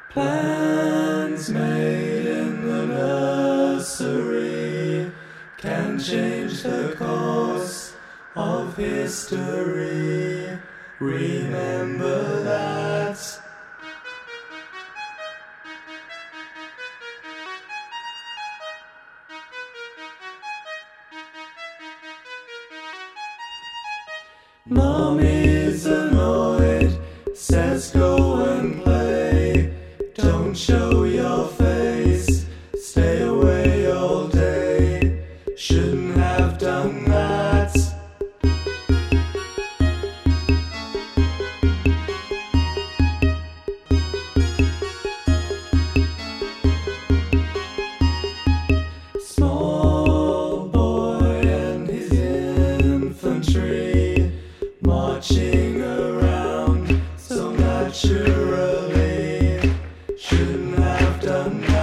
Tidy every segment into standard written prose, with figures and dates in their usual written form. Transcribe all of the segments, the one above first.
Plans made in the nursery can change the course of history. Remember that. Mom is annoyed, says go and play. Don't show your face, stay away all day. Shouldn't have done that. Small boy and his infantry marching around so naturally. Shouldn't have done that.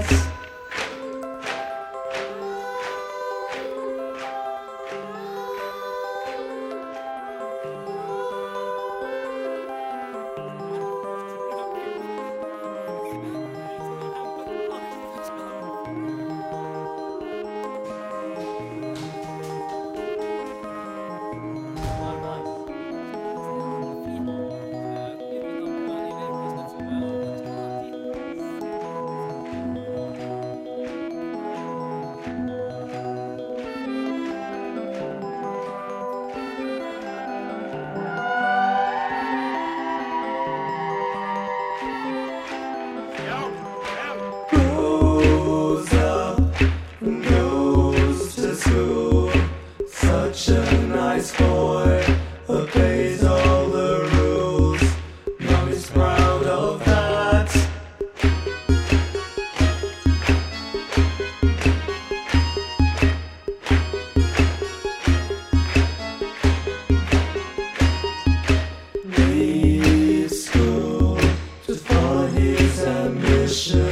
Grows up and goes to school. Such a nice boy, obeys all the rules. Mommy's proud of that. Leaves school to follow his ambition.